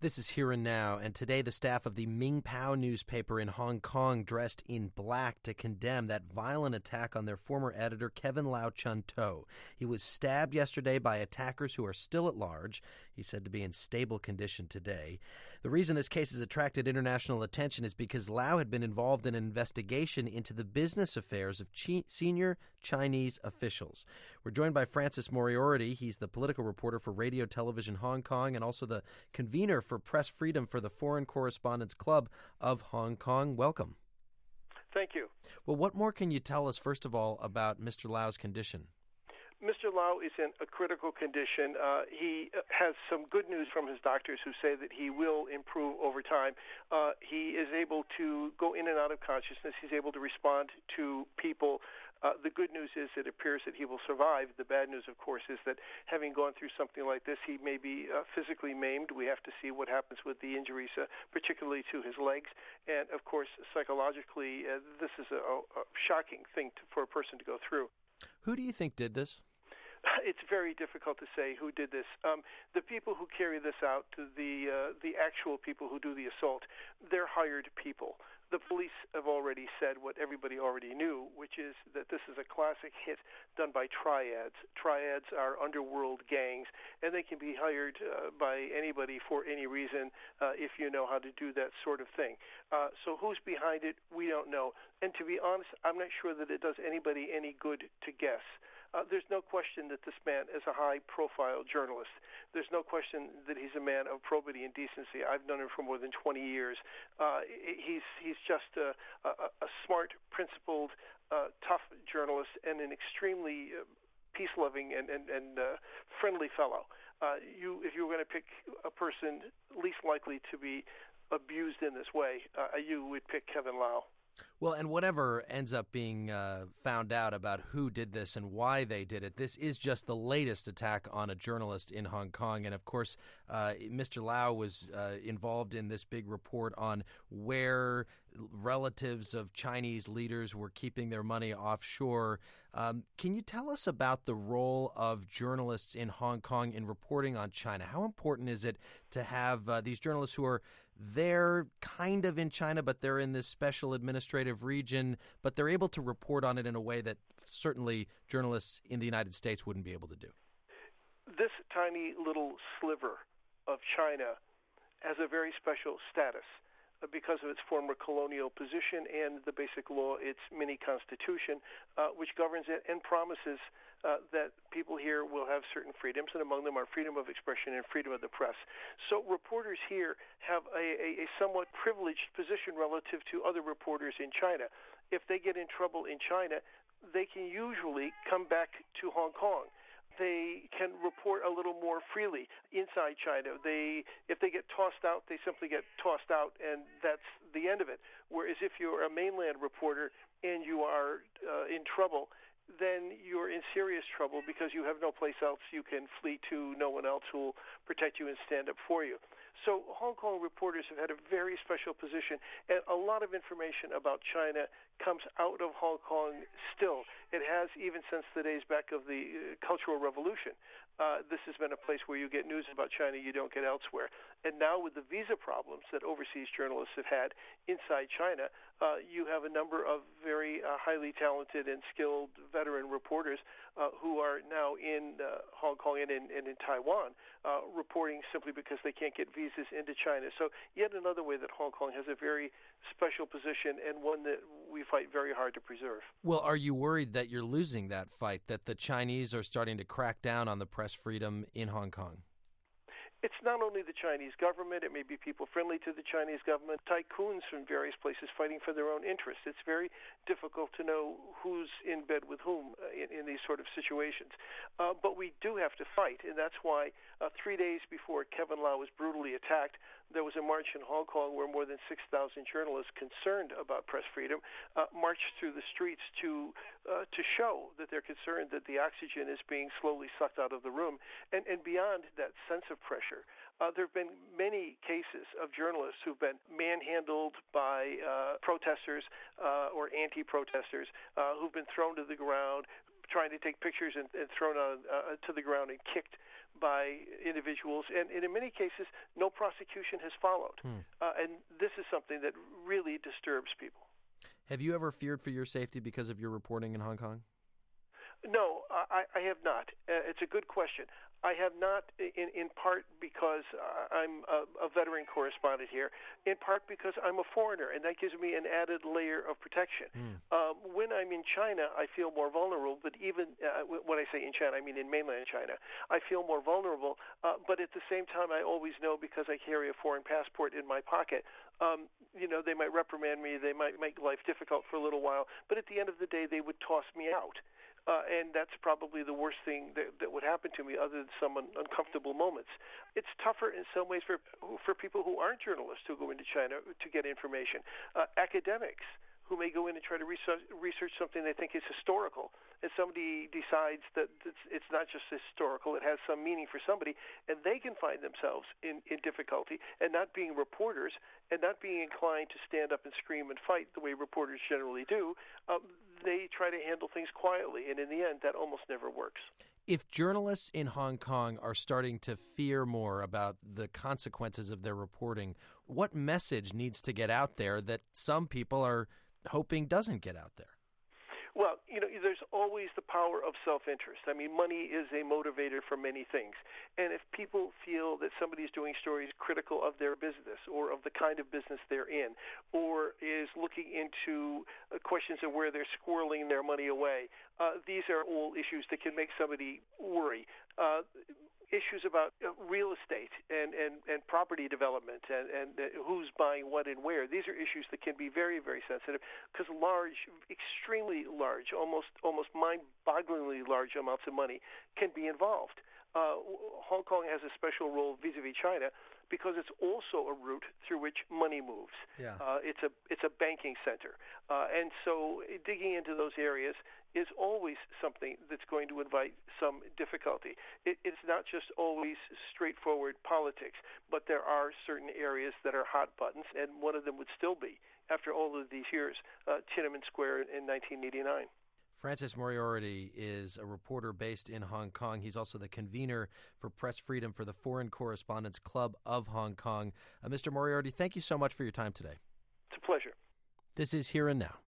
This is Here and Now, and today the staff of the Mingpao newspaper in Hong Kong dressed in black to condemn that violent attack on their former editor, Kevin Lau Chun-To. He was stabbed yesterday by attackers who are still at large. He's said to be in stable condition today. The reason this case has attracted international attention is because Lau had been involved in an investigation into the business affairs of senior Chinese officials. We're joined by Francis Moriarty. He's the political reporter for Radio Television Hong Kong and also the convener for Press Freedom for the Foreign Correspondents Club of Hong Kong. Welcome. Thank you. Well, what more can you tell us, first of all, about Mr. Lau's condition? Mr. Lau is in a critical condition. He has some good news from his doctors who say that he will improve over time. He is able to go in and out of consciousness. He's able to respond to people. The good news is it appears that he will survive. The bad news, of course, is that having gone through something like this, he may be physically maimed. We have to see what happens with the injuries, particularly to his legs. And, of course, psychologically, this is a shocking thing for a person to go through. Who do you think did this? It's very difficult to say who did this. The people who carry this out, the actual people who do the assault, they're hired people. The police have already said what everybody already knew, which is that this is a classic hit done by triads. Triads are underworld gangs, and they can be hired by anybody for any reason if you know how to do that sort of thing. So who's behind it, we don't know. And to be honest, I'm not sure that it does anybody any good to guess. There's no question that this man is a high-profile journalist. There's no question that he's a man of probity and decency. I've known him for more than 20 years. He's just a smart, principled, tough journalist and an extremely peace-loving and friendly fellow. If you were going to pick a person least likely to be abused in this way, you would pick Kevin Lau. Well, and whatever ends up being found out about who did this and why they did it, this is just the latest attack on a journalist in Hong Kong. And, of course, Mr. Lau was involved in this big report on where relatives of Chinese leaders were keeping their money offshore. Can you tell us about the role of journalists in Hong Kong in reporting on China? How important is it to have these journalists who are there kind of in China, but they're in this special administrative region, but they're able to report on it in a way that certainly journalists in the United States wouldn't be able to do? This tiny little sliver of China has a very special status because of its former colonial position and the basic law, its mini-constitution, which governs it and promises that people here will have certain freedoms, and among them are freedom of expression and freedom of the press. So reporters here have a somewhat privileged position relative to other reporters in China. If they get in trouble in China, they can usually come back to Hong Kong. They can report a little more freely inside China. If they get tossed out, they simply get tossed out, and that's the end of it. Whereas if you're a mainland reporter and you are in trouble, then you're in serious trouble because you have no place else you can flee to, no one else who will protect you and stand up for you. So Hong Kong reporters have had a very special position, and a lot of information about China comes out of Hong Kong still. It has even since the days back of the Cultural Revolution. This has been a place where you get news about China you don't get elsewhere. And now with the visa problems that overseas journalists have had inside China, you have a number of very highly talented and skilled veteran reporters who are now in Hong Kong and in Taiwan reporting simply because they can't get visas into China. So yet another way that Hong Kong has a very special position and one that we fight very hard to preserve. Well, are you worried that you're losing that fight, that the Chinese are starting to crack down on the press freedom in Hong Kong? It's not only the Chinese government, it may be people friendly to the Chinese government, tycoons from various places fighting for their own interests. It's very difficult to know who's in bed with whom in these sort of situations. But we do have to fight, and that's why 3 days before Kevin Lau was brutally attacked, there was a march in Hong Kong where more than 6,000 journalists concerned about press freedom marched through the streets to show that they're concerned that the oxygen is being slowly sucked out of the room. And beyond that sense of pressure, there have been many cases of journalists who've been manhandled by protesters or anti-protesters who've been thrown to the ground, trying to take pictures and thrown to the ground and kicked by individuals, and in many cases, no prosecution has followed. And this is something that really disturbs people. Have you ever feared for your safety because of your reporting in Hong Kong? No, I have not. It's a good question. I have not, in part because I'm a veteran correspondent here, in part because I'm a foreigner, and that gives me an added layer of protection. When I'm in China, I feel more vulnerable, but even when I say in China, I mean in mainland China, I feel more vulnerable, but at the same time, I always know because I carry a foreign passport in my pocket, they might reprimand me, they might make life difficult for a little while, but at the end of the day, they would toss me out. And that's probably the worst thing that would happen to me, other than some uncomfortable moments. It's tougher in some ways for people who aren't journalists who go into China to get information. Academics who may go in and try to research something they think is historical, and somebody decides that it's not just historical, it has some meaning for somebody, and they can find themselves in difficulty, and not being reporters, and not being inclined to stand up and scream and fight the way reporters generally do. They try to handle things quietly, and in the end, that almost never works. If journalists in Hong Kong are starting to fear more about the consequences of their reporting, what message needs to get out there that some people are hoping doesn't get out there? Well, there's always the power of self-interest. I mean, money is a motivator for many things. And if people feel that somebody is doing stories critical of their business or of the kind of business they're in, or is looking into questions of where they're squirreling their money away, these are all issues that can make somebody worry. Issues about real estate and property development and who's buying what and where. These are issues that can be very, very sensitive because extremely large, almost mind-bogglingly large amounts of money can be involved. Hong Kong has a special role vis-a-vis China because it's also a route through which money moves. Yeah. It's a banking center. And so digging into those areas is always something that's going to invite some difficulty. It's not just always straightforward politics, but there are certain areas that are hot buttons, and one of them would still be, after all of these years, Tiananmen Square in 1989. Francis Moriarty is a reporter based in Hong Kong. He's also the convener for Press Freedom for the Foreign Correspondents Club of Hong Kong. Mr. Moriarty, thank you so much for your time today. It's a pleasure. This is Here and Now.